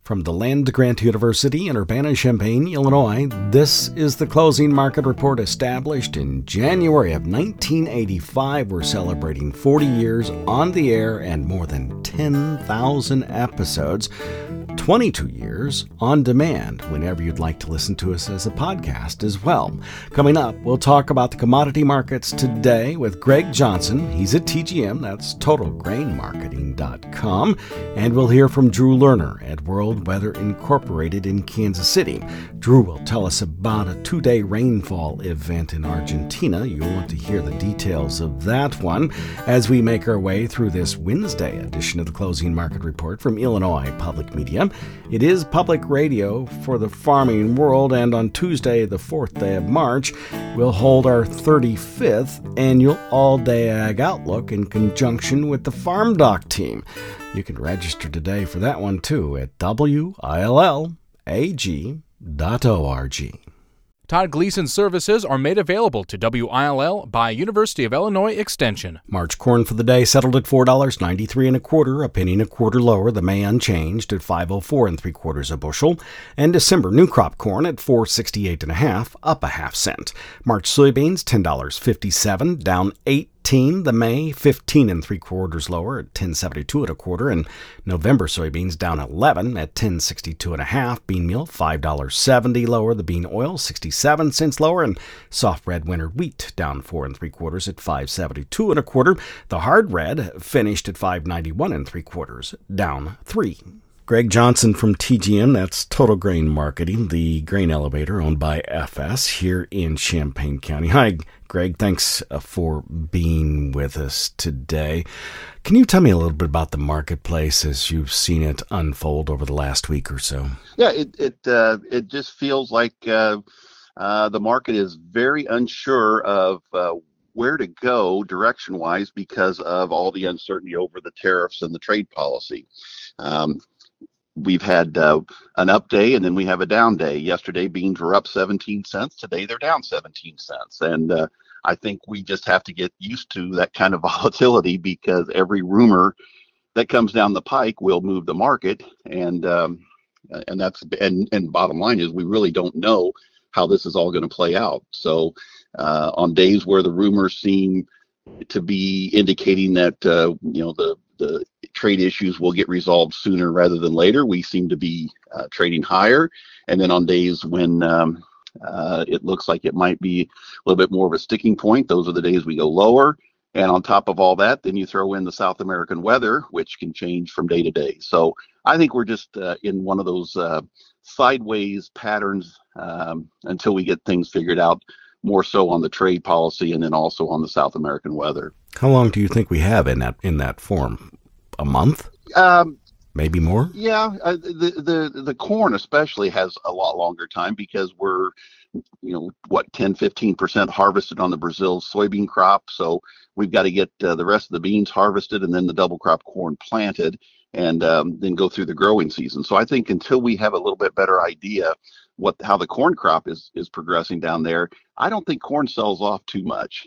From the land-grant University in Urbana-Champaign, Illinois, this is the Closing Market Report, established in January of 1985. We're celebrating 40 years on the air and more than 10,000 episodes. 22 years on demand, whenever you'd like to listen to us as a podcast as well. Coming up, we'll talk about the commodity markets today with Greg Johnson. He's at TGM, that's TotalGrainMarketing.com. And we'll hear from Drew Lerner at World Weather Incorporated in Kansas City. Drew will tell us about a 2-day rainfall event in Argentina. You'll want to hear the details of that one as we make our way through this Wednesday edition of the Closing Market Report from Illinois Public Media. It is public radio for the farming world, and on Tuesday, the 4th day of March, we'll hold our 35th annual All-Day Ag Outlook in conjunction with the Farm Doc team. You can register today for that one too at willag.org. Todd Gleason services are made available to WILL by University of Illinois Extension. March corn for the day settled at $4.93 1/4, a penny and a quarter lower. The May unchanged at $5.04 3/4 a bushel. And December new crop corn at $4.68 1/2, up a half cent. March soybeans $10.57, down 18. The May 15 3/4 lower at $10.72 1/4, and November soybeans down 11 at $10.62 1/2. Bean meal $5.70 lower. The bean oil 67 cents lower, and soft red winter wheat down 4 3/4 at $5.72 1/4. The hard red finished at $5.91 3/4, down 3. Greg Johnson from TGM, that's Total Grain Marketing, the grain elevator owned by FS here in Champaign County. Hi, Greg. Thanks for being with us today. Can you tell me a little bit about the marketplace as you've seen it unfold over the last week or so? Yeah, it just feels like the market is very unsure of where to go direction-wise because of all the uncertainty over the tariffs and the trade policy. We've had an up day and then we have a down day. Yesterday, beans were up 17 cents. Today, they're down 17 cents. And I think we just have to get used to that kind of volatility because every rumor that comes down the pike will move the market. And bottom line is we really don't know how this is all going to play out. So on days where the rumors seem to be indicating that the trade issues will get resolved sooner rather than later, we seem to be trading higher. And then on days when it looks like it might be a little bit more of a sticking point, those are the days we go lower. And on top of all that, then you throw in the South American weather, which can change from day to day. So I think we're just in one of those sideways patterns until we get things figured out, more so on the trade policy and then also on the South American weather. How long do you think we have in that form? A month? Maybe more? Yeah, the corn especially has a lot longer time because we're 10-15% harvested on the Brazil soybean crop. So we've got to get the rest of the beans harvested and then the double crop corn planted and then go through the growing season. So I think until we have a little bit better idea how the corn crop is progressing down there, I don't think corn sells off too much.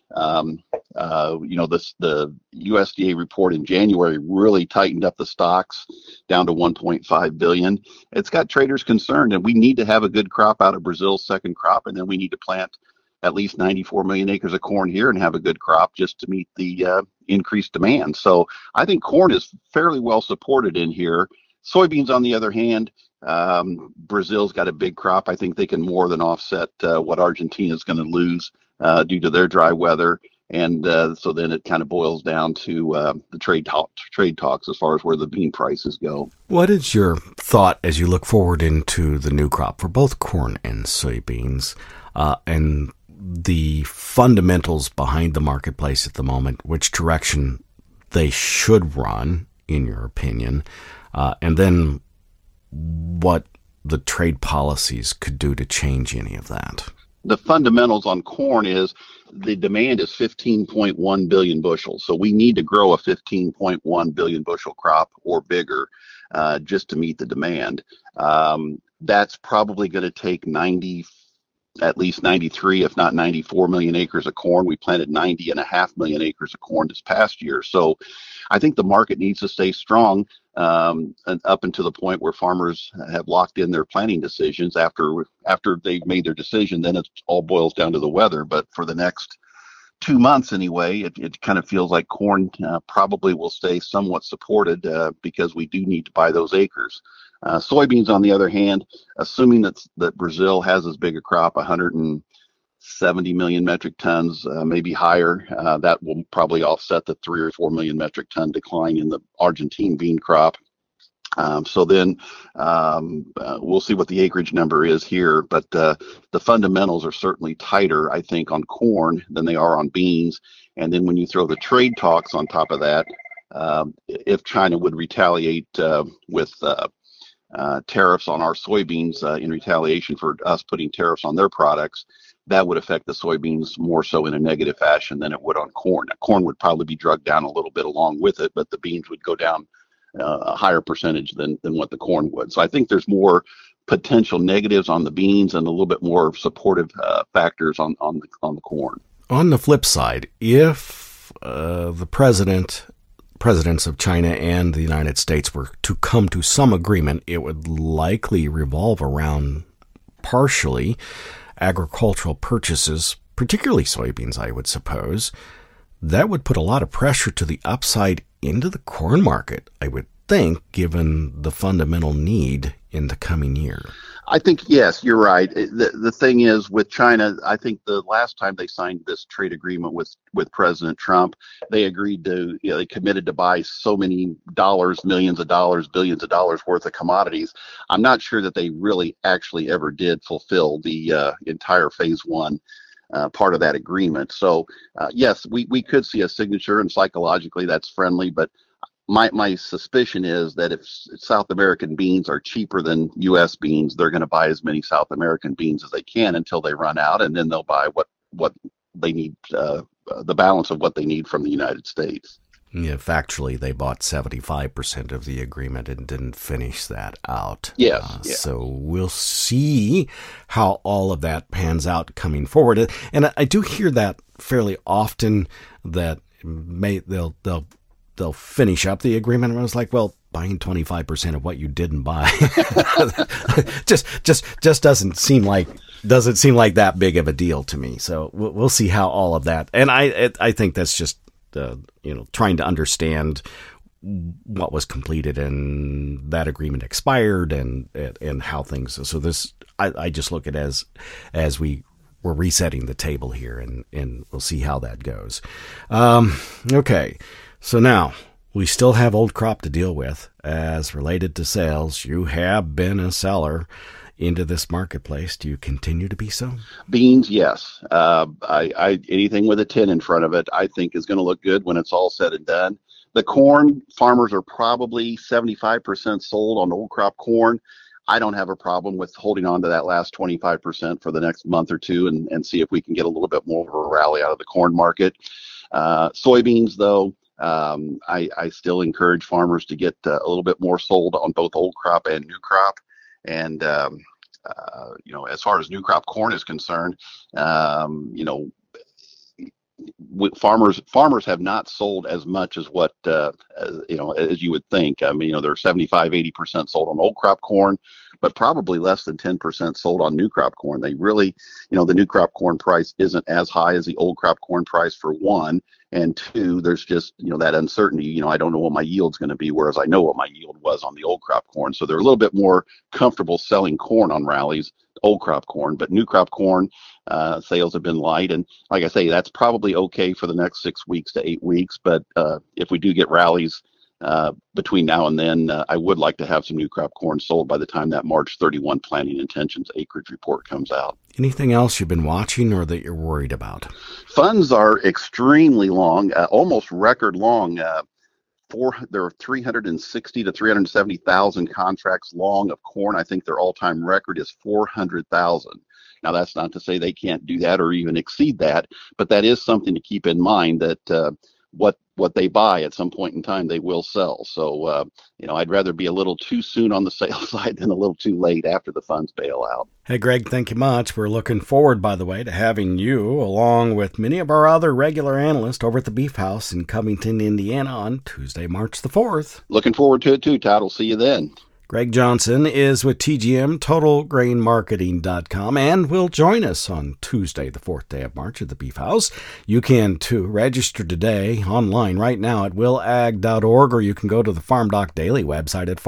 The USDA report in January really tightened up the stocks down to 1.5 billion. It's got traders concerned, and we need to have a good crop out of Brazil's second crop, and then we need to plant at least 94 million acres of corn here and have a good crop just to meet the increased demand. So I think corn is fairly well supported in here. Soybeans, on the other hand, Brazil's got a big crop. I think they can more than offset what Argentina is going to lose due to their dry weather. And so then it kind of boils down to the trade talks as far as where the bean prices go. What is your thought as you look forward into the new crop for both corn and soybeans and the fundamentals behind the marketplace at the moment, which direction they should run, in your opinion, and then what the trade policies could do to change any of that? The fundamentals on corn is the demand is 15.1 billion bushels. So we need to grow a 15.1 billion bushel crop or bigger just to meet the demand. That's probably going to take 90 at least 93, if not 94 million acres of corn. We planted 90.5 million acres of corn this past year. So I think the market needs to stay strong, and up until the point where farmers have locked in their planting decisions. After they've made their decision, then it all boils down to the weather. But for the next 2 months anyway, it kind of feels like corn probably will stay somewhat supported, because we do need to buy those acres. Soybeans, on the other hand, assuming that Brazil has as big a crop, 170 million metric tons, maybe higher, that will probably offset the 3 or 4 million metric ton decline in the Argentine bean crop. So then we'll see what the acreage number is here, but the fundamentals are certainly tighter, I think, on corn than they are on beans. And then when you throw the trade talks on top of that, if China would retaliate with tariffs on our soybeans in retaliation for us putting tariffs on their products, that would affect the soybeans more so in a negative fashion than it would on corn. Now, corn would probably be drugged down a little bit along with it, but the beans would go down a higher percentage than what the corn would. So I think there's more potential negatives on the beans and a little bit more supportive factors on the corn. On the flip side, if the presidents of China and the United States were to come to some agreement, it would likely revolve around partially agricultural purchases, particularly soybeans, I would suppose. That would put a lot of pressure to the upside into the corn market, I would think, given the fundamental need in the coming year. I think, yes, you're right. The thing is with China, I think the last time they signed this trade agreement with President Trump, they agreed to, they committed to buy so many dollars, millions of dollars, billions of dollars worth of commodities. I'm not sure that they really actually ever did fulfill the entire phase one part of that agreement. So yes, we could see a signature, and psychologically that's friendly, but my suspicion is that if South American beans are cheaper than U.S. beans, they're going to buy as many South American beans as they can until they run out, and then they'll buy what they need, the balance of what they need from the United States. Yeah, factually, they bought 75% of the agreement and didn't finish that out. Yes. So we'll see how all of that pans out coming forward. And I do hear that fairly often, that they'll finish up the agreement. And I was like, well, buying 25% of what you didn't buy just doesn't seem like that big of a deal to me. So we'll see how all of that. And I think that's just trying to understand what was completed and that agreement expired and how things. So this, I just look at it as we're resetting the table here, and we'll see how that goes. Okay. So now we still have old crop to deal with as related to sales. You have been a seller into this marketplace. Do you continue to be so? Beans, yes. Anything with a 10 in front of it, I think is going to look good when it's all said and done. The corn, farmers are probably 75% sold on old crop corn. I don't have a problem with holding on to that last 25% for the next month or two and see if we can get a little bit more of a rally out of the corn market. Soybeans, though, I still encourage farmers to get a little bit more sold on both old crop and new crop. And, as far as new crop corn is concerned, farmers have not sold as much as what, as you would think. I mean, they're 75-80% sold on old crop corn, but probably less than 10% sold on new crop corn. They really, the new crop corn price isn't as high as the old crop corn price, for one. And two, there's just, that uncertainty. I don't know what my yield's going to be, whereas I know what my yield was on the old crop corn. So they're a little bit more comfortable selling corn on rallies, old crop corn. But new crop corn sales have been light. And like I say, that's probably okay for the next 6 weeks to 8 weeks. But if we do get rallies between now and then, I would like to have some new crop corn sold by the time that March 31 planting intentions acreage report comes out. Anything else you've been watching or that you're worried about? Funds are extremely long, almost record long. There are 360 to 370,000 contracts long of corn. I think their all-time record is 400,000. Now, that's not to say they can't do that or even exceed that, but that is something to keep in mind, that what they buy at some point in time, they will sell. So, I'd rather be a little too soon on the sale side than a little too late after the funds bail out. Hey, Greg, thank you much. We're looking forward, by the way, to having you, along with many of our other regular analysts, over at the Beef House in Covington, Indiana on Tuesday, March the 4th. Looking forward to it too, Todd. We'll see you then. Greg Johnson is with TGM, TotalGrainMarketing.com, and will join us on Tuesday, the 4th day of March at the Beef House. You can, too, register today online right now at willag.org, or you can go to the Farm Doc Daily website at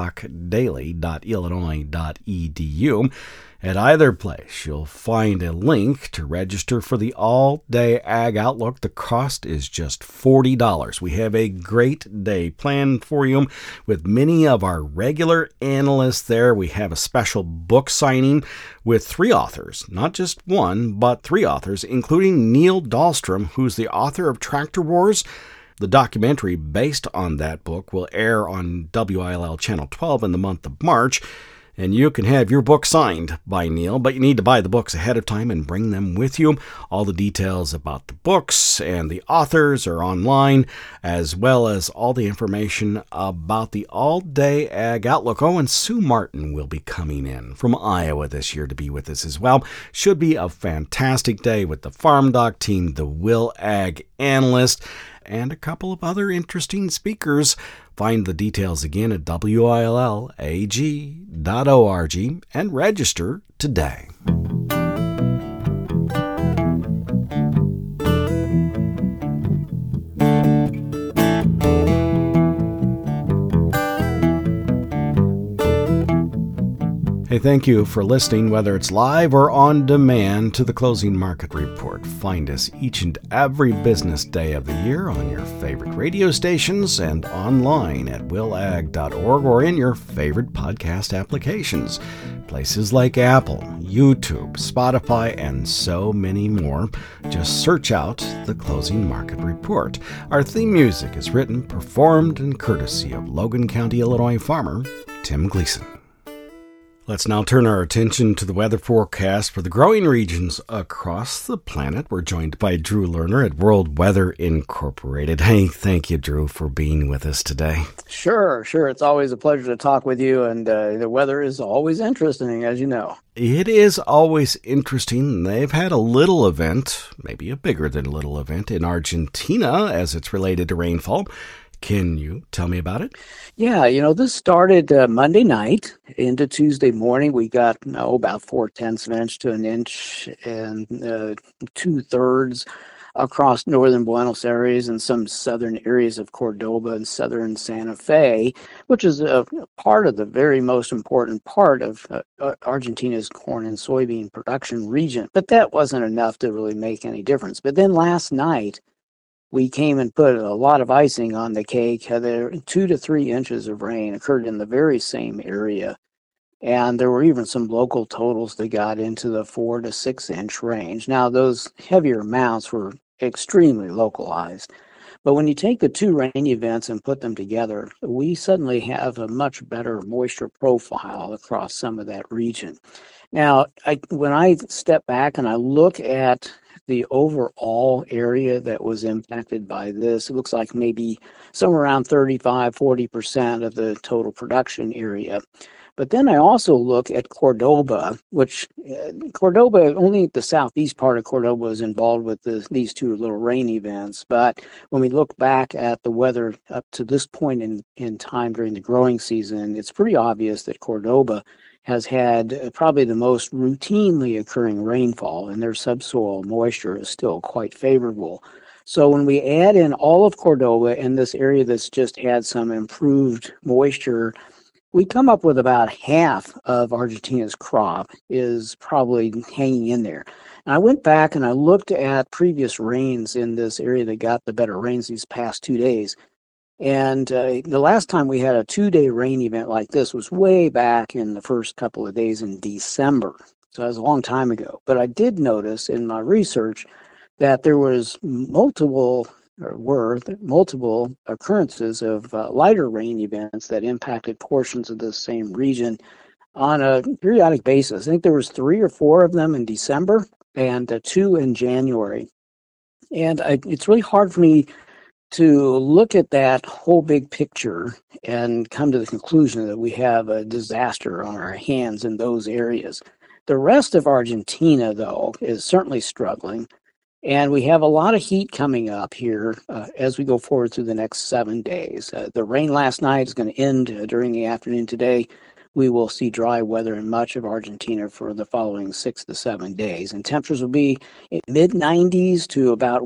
farmdocdaily.illinois.edu. At either place, you'll find a link to register for the all-day Ag Outlook. The cost is just $40. We have a great day planned for you with many of our regular analysts there. We have a special book signing with 3 authors, not just one, but 3 authors, including Neil Dahlstrom, who's the author of Tractor Wars. The documentary based on that book will air on WILL Channel 12 in the month of March. And you can have your book signed by Neil, but you need to buy the books ahead of time and bring them with you. All the details about the books and the authors are online, as well as all the information about the all-day Ag Outlook. Oh, and Sue Martin will be coming in from Iowa this year to be with us as well. Should be a fantastic day with the Farm Doc team, the Will Ag analyst, and a couple of other interesting speakers. Find the details again at willag.org and register today. Hey, thank you for listening, whether it's live or on demand, to the Closing Market Report. Find us each and every business day of the year on your favorite radio stations and online at willag.org or in your favorite podcast applications. Places like Apple, YouTube, Spotify, and so many more. Just search out the Closing Market Report. Our theme music is written, performed, and courtesy of Logan County, Illinois farmer Tim Gleason. Let's now turn our attention to the weather forecast for the growing regions across the planet. We're joined by Drew Lerner at World Weather Incorporated. Hey, thank you, Drew, for being with us today. Sure. It's always a pleasure to talk with you, and the weather is always interesting, as you know. It is always interesting. They've had a little event, maybe a bigger than little event, in Argentina as it's related to rainfall. Can you tell me about it? Yeah, this started Monday night into Tuesday morning. We got about 0.4 of an inch to an inch and 2/3 across northern Buenos Aires and some southern areas of Cordoba and southern Santa Fe, which is a part of the very most important part of Argentina's corn and soybean production region. But that wasn't enough to really make any difference. But then last night, we came and put a lot of icing on the cake. There 2 to 3 inches of rain occurred in the very same area. And there were even some local totals that got into the 4 to 6 inch range. Now, those heavier amounts were extremely localized. But when you take the 2 rain events and put them together, we suddenly have a much better moisture profile across some of that region. Now, when I step back and I look at the overall area that was impacted by this, it looks like maybe somewhere around 35-40% of the total production area. But then I also look at Cordoba, which Cordoba, only the southeast part of Cordoba is involved with these 2 little rain events. But when we look back at the weather up to this point in time during the growing season, it's pretty obvious that Cordoba has had probably the most routinely occurring rainfall, and their subsoil moisture is still quite favorable. So when we add in all of Cordoba and this area that's just had some improved moisture, we come up with about half of Argentina's crop is probably hanging in there. And I went back and I looked at previous rains in this area that got the better rains these past 2 days. And the last time we had a 2-day rain event like this was way back in the first couple of days in December. So that was a long time ago. But I did notice in my research that there was multiple occurrences of lighter rain events that impacted portions of this same region on a periodic basis. I think there was 3 or 4 of them in December and 2 in January. And it's really hard for me to look at that whole big picture and come to the conclusion that we have a disaster on our hands in those areas. The rest of Argentina, though, is certainly struggling. And we have a lot of heat coming up here as we go forward through the next 7 days. The rain last night is going to end during the afternoon today. We will see dry weather in much of Argentina for the following 6 to 7 days. And temperatures will be mid 90s to about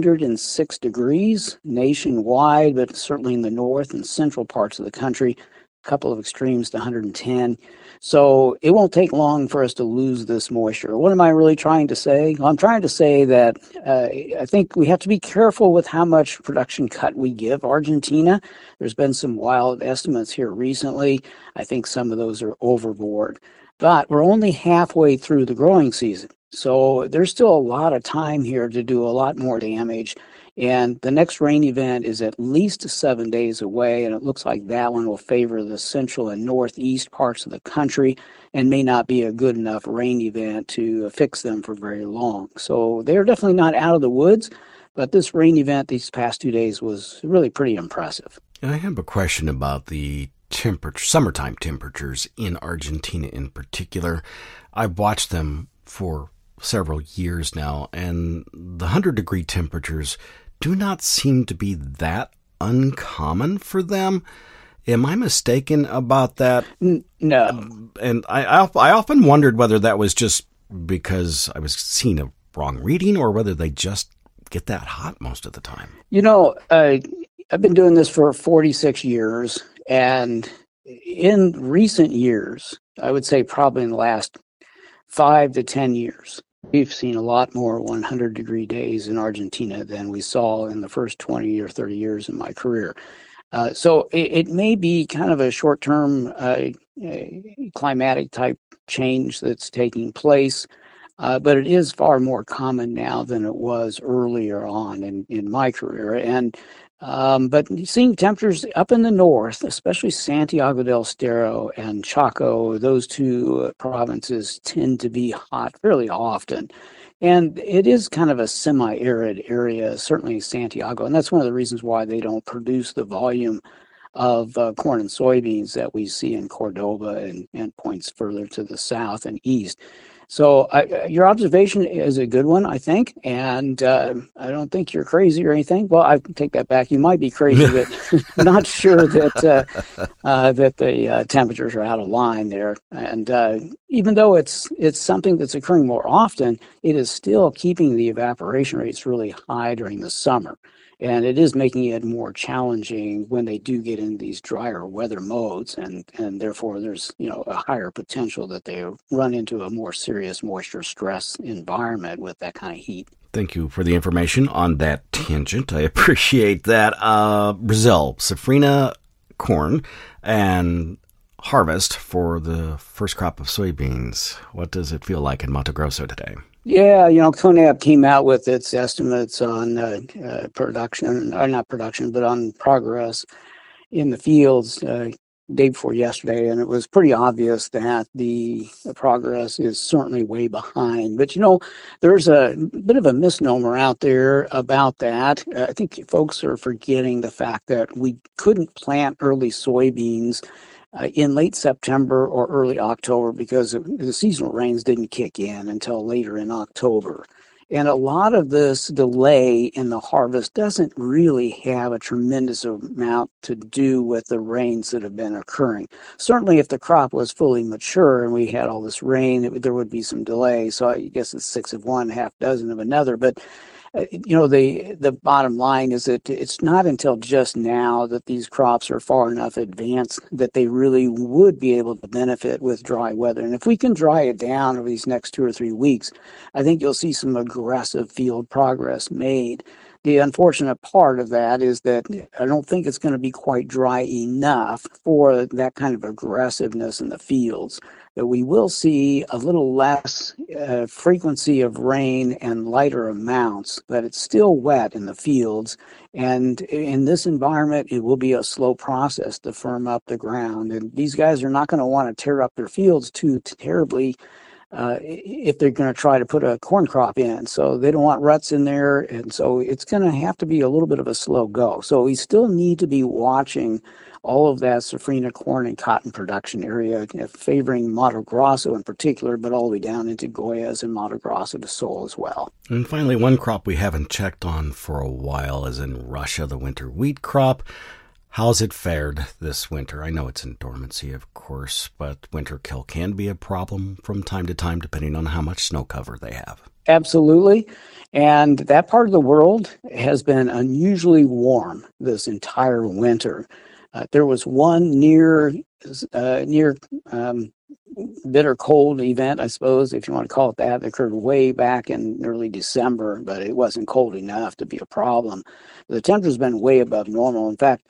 106 degrees nationwide, but certainly in the north and central parts of the country. A couple of extremes to 110. So it won't take long for us to lose this moisture. What am I really trying to say? Well, I'm trying to say that I think we have to be careful with how much production cut we give Argentina. There's been some wild estimates here recently. I think some of those are overboard. But we're only halfway through the growing season. So there's still a lot of time here to do a lot more damage. And the next rain event is at least 7 days away, and it looks like that one will favor the central and northeast parts of the country and may not be a good enough rain event to fix them for very long. So they're definitely not out of the woods, but this rain event these past 2 days was really pretty impressive. I have a question about the summertime temperatures in Argentina in particular. I've watched them for several years now, and the 100-degree temperatures do not seem to be that uncommon for them. Am I mistaken about that? No. And I often wondered whether that was just because I was seeing a wrong reading or whether they just get that hot most of the time. You know, I've been doing this for 46 years, and in recent years, I would say probably in the last 5 to 10 years, we've seen a lot more 100-degree days in Argentina than we saw in the first 20 or 30 years in my career. So it may be kind of a short-term climatic type change that's taking place, but it is far more common now than it was earlier on in my career. And but seeing temperatures up in the north, especially Santiago del Estero and Chaco, those two provinces tend to be hot fairly often. And it is kind of a semi-arid area, certainly Santiago. And that's one of the reasons why they don't produce the volume of corn and soybeans that we see in Cordoba and points further to the south and east. So your observation is a good one, I think, and I don't think you're crazy or anything. Well, I take that back. You might be crazy, but I'm not sure that that the temperatures are out of line there. And even though it's something that's occurring more often, it is still keeping the evaporation rates really high during the summer. And it is making it more challenging when they do get in these drier weather modes, and therefore there's a higher potential that they run into a more serious moisture stress environment with that kind of heat. Thank you for the information on that tangent. I appreciate that. Brazil, safrinha corn and harvest for the first crop of soybeans. What does it feel like in Mato Grosso today? Yeah, CONAB came out with its estimates on production, or not production, but on progress in the fields day before yesterday, and it was pretty obvious that the progress is certainly way behind. But, there's a bit of a misnomer out there about that. I think folks are forgetting the fact that we couldn't plant early soybeans in late September or early October because the seasonal rains didn't kick in until later in October. And a lot of this delay in the harvest doesn't really have a tremendous amount to do with the rains that have been occurring. Certainly if the crop was fully mature and we had all this rain, there would be some delay. So I guess it's 6 of one, half dozen of another. But the bottom line is that it's not until just now that these crops are far enough advanced that they really would be able to benefit with dry weather. And if we can dry it down over these next 2 or 3 weeks, I think you'll see some aggressive field progress made. The unfortunate part of that is that I don't think it's going to be quite dry enough for that kind of aggressiveness in the fields. That we will see a little less frequency of rain and lighter amounts, but it's still wet in the fields. And in this environment, it will be a slow process to firm up the ground. And these guys are not going to want to tear up their fields too terribly if they're going to try to put a corn crop in. So they don't want ruts in there, and so it's going to have to be a little bit of a slow go. So we still need to be watching all of that safrinha corn and cotton production area, favoring Mato Grosso in particular, but all the way down into Goiás and Mato Grosso do Sul as well. And finally, one crop we haven't checked on for a while is in Russia, the winter wheat crop. How's it fared this winter? I know it's in dormancy, of course, but winter kill can be a problem from time to time, depending on how much snow cover they have. Absolutely. And that part of the world has been unusually warm this entire winter. There was one near bitter cold event, I suppose, if you want to call it that occurred way back in early December, but it wasn't cold enough to be a problem. The temperature's been way above normal. In fact,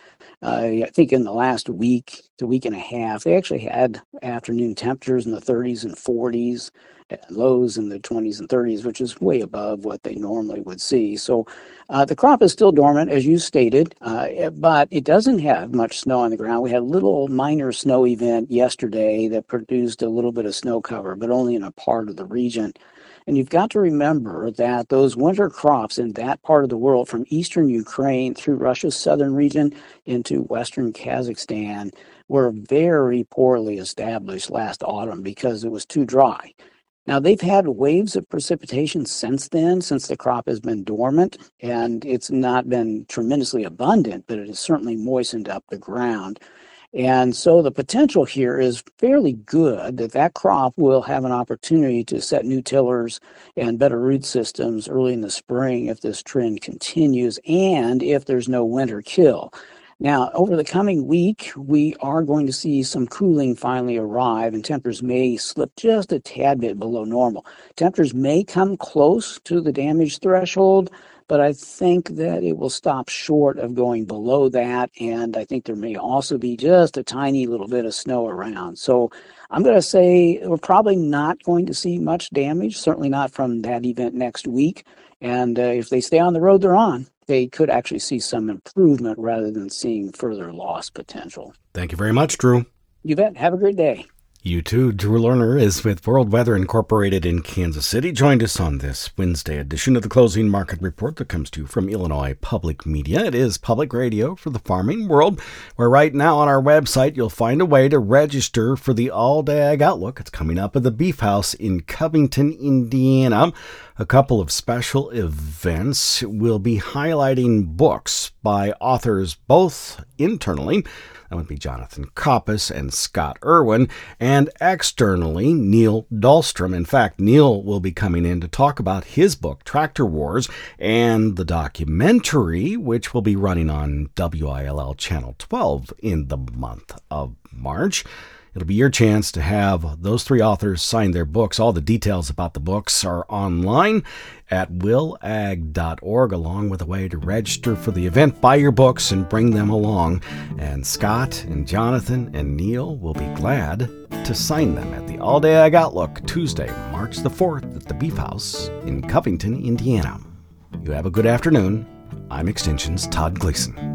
I think in the last week to week and a half, they actually had afternoon temperatures in the 30s and 40s, lows in the 20s and 30s, which is way above what they normally would see. So the crop is still dormant, as you stated, but it doesn't have much snow on the ground. We had a little minor snow event yesterday that produced a little bit of snow cover, but only in a part of the region. And you've got to remember that those winter crops in that part of the world, from eastern Ukraine through Russia's southern region into western Kazakhstan, were very poorly established last autumn because it was too dry. Now, they've had waves of precipitation since then, since the crop has been dormant, and it's not been tremendously abundant, but it has certainly moistened up the ground. And so the potential here is fairly good that crop will have an opportunity to set new tillers and better root systems early in the spring if this trend continues and if there's no winter kill. Now, over the coming week, we are going to see some cooling finally arrive, and temperatures may slip just a tad bit below normal. Temperatures may come close to the damage threshold, but I think that it will stop short of going below that, and I think there may also be just a tiny little bit of snow around. So I'm going to say we're probably not going to see much damage, certainly not from that event next week, and if they stay on the road they're on, they could actually see some improvement rather than seeing further loss potential. Thank you very much, Drew. You bet. Have a great day. You too. Drew Lerner is with World Weather Incorporated in Kansas City. Joined us on this Wednesday edition of the Closing Market Report that comes to you from Illinois Public Media. It is public radio for the farming world, where right now on our website you'll find a way to register for the All Day Ag Outlook. It's coming up at the Beef House in Covington, Indiana. A couple of special events. We'll be highlighting books by authors both internally. That would be Jonathan Coppice and Scott Irwin, and externally, Neil Dahlstrom. In fact, Neil will be coming in to talk about his book, Tractor Wars, and the documentary, which will be running on WILL Channel 12 in the month of March. It'll be your chance to have those three authors sign their books. All the details about the books are online at willag.org, along with a way to register for the event. Buy your books and bring them along. And Scott and Jonathan and Neil will be glad to sign them at the All Day Ag Outlook, Tuesday, March the 4th at the Beef House in Covington, Indiana. You have a good afternoon. I'm Extension's Todd Gleason.